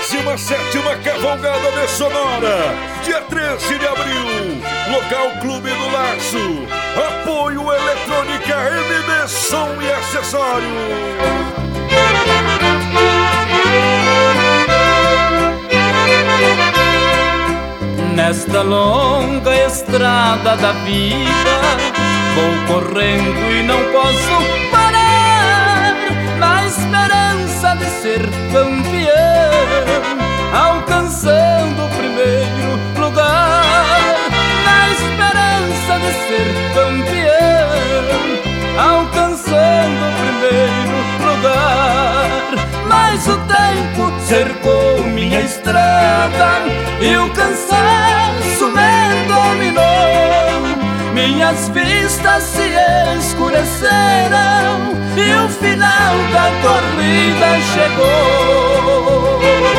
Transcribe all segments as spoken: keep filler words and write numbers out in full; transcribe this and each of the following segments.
vigésima sétima Cavalgada de Sonora, dia treze de abril, local Clube do Laço. Apoio Eletrônica M D Som e Acessório. Nesta longa estrada da vida, vou correndo e não posso parar, na esperança de ser campeão, alcançando o primeiro lugar. Na esperança de ser campeão, alcançando o primeiro lugar. Mas o tempo cercou minha estrada e o cansaço me dominou. Minhas vistas se escureceram e o final da corrida chegou.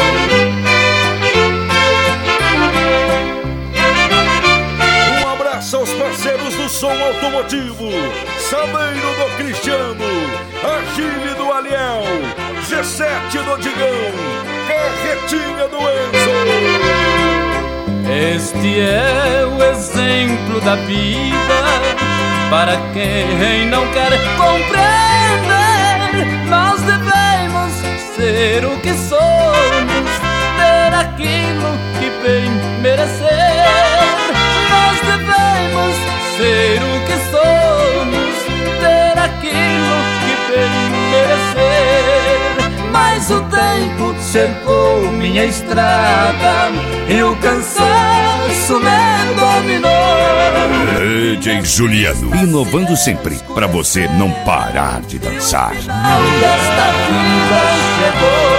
Um abraço aos parceiros do som automotivo: Sameiro do Cristiano, Agile do Aliel, G sete do Digão, Carretinha do Enzo. Este é o exemplo da vida para quem não quer compreender. Nós devemos ser o que somos, ter aquilo que bem merecer. Nós devemos ser o que somos, ter aquilo que bem merecer. Mas o tempo cercou minha estrada e o cansaço me dominou. D J Juliano, inovando sempre, pra você não parar de dançar. Desta vida chegou.